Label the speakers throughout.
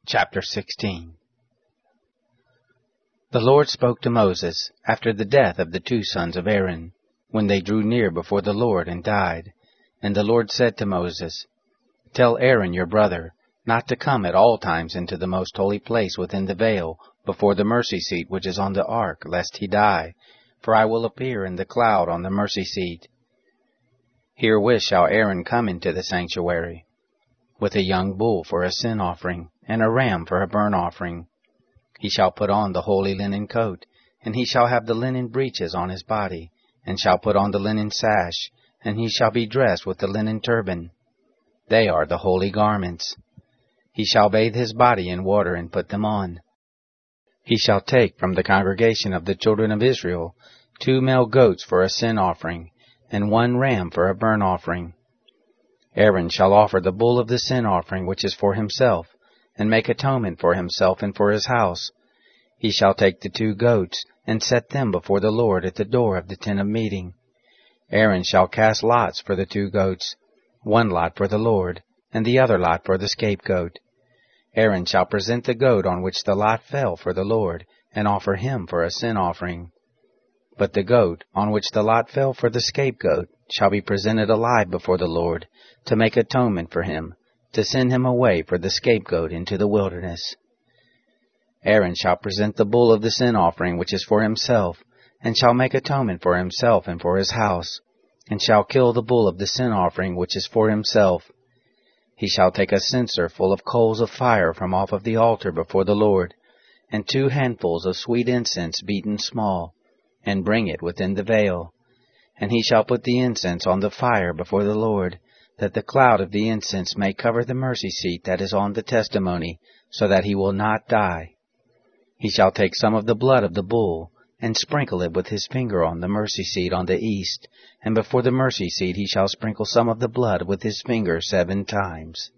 Speaker 1: Chapter 16. The Lord spoke to Moses after the death of the 2 sons of Aaron, when they drew near before the Lord and died. And the Lord said to Moses, Tell Aaron your brother not to come at all times into the most holy place within the veil, before the mercy seat which is on the ark, lest he die. For I will appear in the cloud on the mercy seat. Herewith shall Aaron come into the sanctuary, with a young bull for a sin offering, and a ram for a burnt offering. He shall put on the holy linen coat, and he shall have the linen breeches on his body, and shall put on the linen sash, and he shall be dressed with the linen turban. They are the holy garments. He shall bathe his body in water and put them on. He shall take from the congregation of the children of Israel 2 male goats for a sin offering, and 1 ram for a burnt offering. Aaron shall offer the bull of the sin offering which is for himself, and make atonement for himself and for his house. He shall take the 2 goats, and set them before the Lord at the door of the tent of meeting. Aaron shall cast lots for the 2 goats, 1 lot for the Lord, and the other lot for the scapegoat. Aaron shall present the goat on which the lot fell for the Lord, and offer him for a sin offering. But the goat on which the lot fell for the scapegoat shall be presented alive before the Lord, to make atonement for him, to send him away for the scapegoat into the wilderness. Aaron shall present the bull of the sin offering which is for himself, and shall make atonement for himself and for his house, and shall kill the bull of the sin offering which is for himself. He shall take a censer full of coals of fire from off of the altar before the Lord, and 2 handfuls of sweet incense beaten small, and bring it within the veil. And he shall put the incense on the fire before the Lord, that the cloud of the incense may cover the mercy seat that is on the testimony, so that he will not die. He shall take some of the blood of the bull, and sprinkle it with his finger on the mercy seat on the east, and before the mercy seat he shall sprinkle some of the blood with his finger 7 times.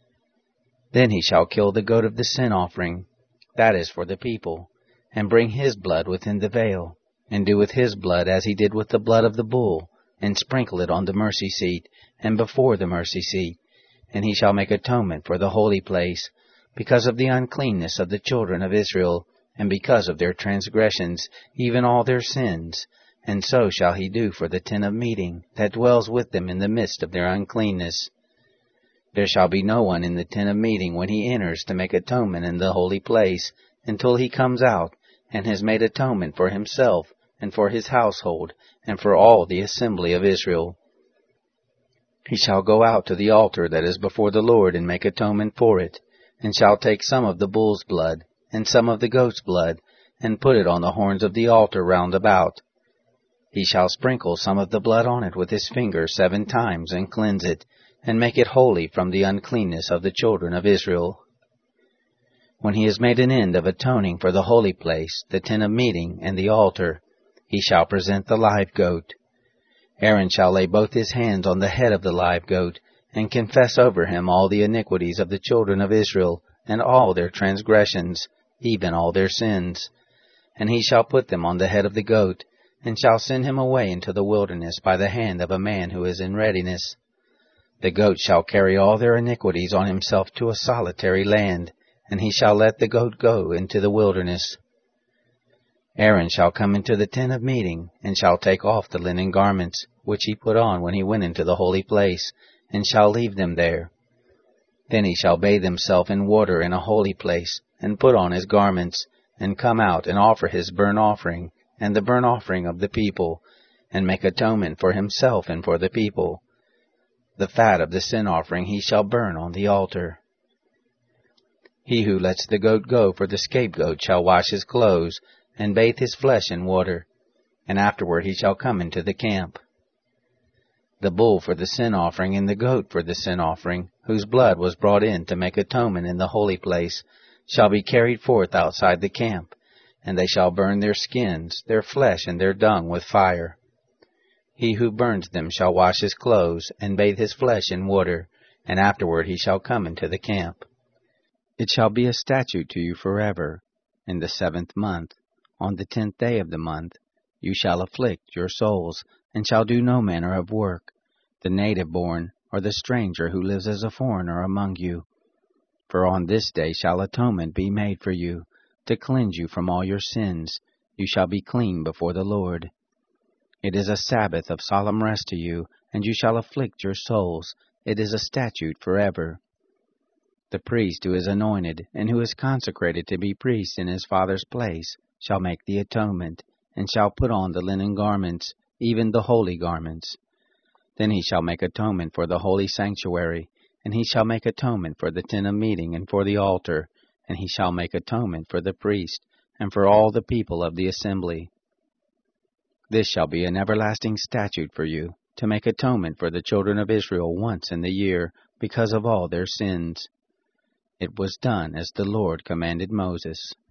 Speaker 1: Then he shall kill the goat of the sin offering, that is for the people, and bring his blood within the veil, and do with his blood as he did with the blood of the bull, and sprinkle it on the mercy seat, and before the mercy seat. And he shall make atonement for the holy place, because of the uncleanness of the children of Israel, and because of their transgressions, even all their sins. And so shall he do for the tent of meeting, that dwells with them in the midst of their uncleanness. There shall be no one in the tent of meeting when he enters to make atonement in the holy place, until he comes out, and has made atonement for himself, and for his household, and for all the assembly of Israel. He shall go out to the altar that is before the Lord, and make atonement for it, and shall take some of the bull's blood, and some of the goat's blood, and put it on the horns of the altar round about. He shall sprinkle some of the blood on it with his finger 7 times, and cleanse it, and make it holy from the uncleanness of the children of Israel. When he has made an end of atoning for the holy place, the tent of meeting, and the altar, he shall present the live goat. Aaron shall lay both his hands on the head of the live goat, and confess over him all the iniquities of the children of Israel, and all their transgressions, even all their sins. And he shall put them on the head of the goat, and shall send him away into the wilderness by the hand of a man who is in readiness. The goat shall carry all their iniquities on himself to a solitary land, and he shall let the goat go into the wilderness. Aaron shall come into the tent of meeting, and shall take off the linen garments, which he put on when he went into the holy place, and shall leave them there. Then he shall bathe himself in water in a holy place, and put on his garments, and come out and offer his burnt offering, and the burnt offering of the people, and make atonement for himself and for the people. The fat of the sin offering he shall burn on the altar. He who lets the goat go for the scapegoat shall wash his clothes, and bathe his flesh in water, and afterward he shall come into the camp. The bull for the sin offering and the goat for the sin offering, whose blood was brought in to make atonement in the holy place, shall be carried forth outside the camp, and they shall burn their skins, their flesh, and their dung with fire. He who burns them shall wash his clothes, and bathe his flesh in water, and afterward he shall come into the camp. It shall be a statute to you forever. In the 7th month, on the 10th day of the month, you shall afflict your souls, and shall do no manner of work, the native born, or the stranger who lives as a foreigner among you. For on this day shall atonement be made for you, to cleanse you from all your sins. You shall be clean before the Lord. It is a Sabbath of solemn rest to you, and you shall afflict your souls. It is a statute forever. The priest who is anointed, and who is consecrated to be priest in his father's place, shall make the atonement, and shall put on the linen garments, even the holy garments. Then he shall make atonement for the holy sanctuary, and he shall make atonement for the tent of meeting and for the altar, and he shall make atonement for the priest, and for all the people of the assembly. This shall be an everlasting statute for you, to make atonement for the children of Israel once in the year, because of all their sins. It was done as the Lord commanded Moses.